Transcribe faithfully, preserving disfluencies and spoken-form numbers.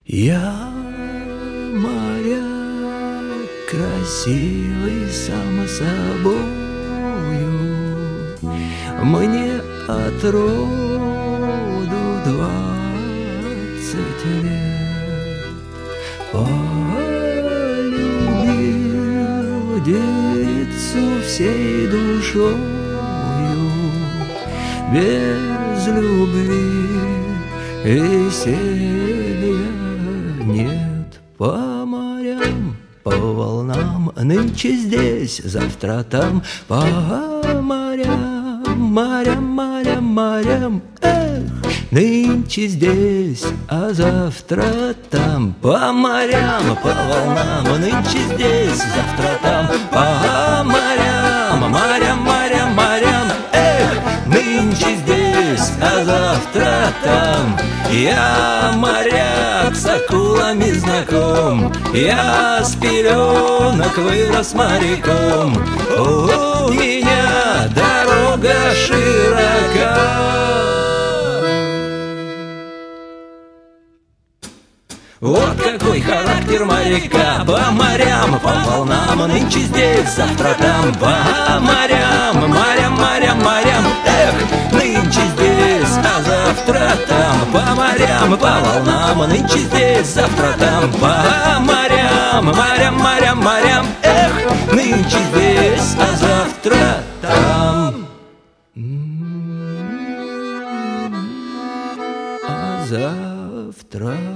Я моряк, красивый сам собою, мне от роду двадцать лет. Полюбил девицу всей душою, без любви веселья нет. По морям, по волнам, нынче здесь, завтра там. По морям, морям, морям, морям, эх, нынче здесь, а завтра там. По морям, по волнам, нынче здесь, завтра там. По морям, морям, морям, морям, эх, нынче здесь, а завтра там. Я моряк, с акулами знаком, я с пеленок вырос моряком. У меня дорога широка. Вот какой характер моряка. По морям, по волнам, нынче здесь, завтра там. По морям, морям, морям, морям, эх, нынче здесь, а завтра там. По морям, по волнам, нынче здесь, завтра там. По морям, морям, морям, морям, эх, нынче здесь, а завтра там. А завтра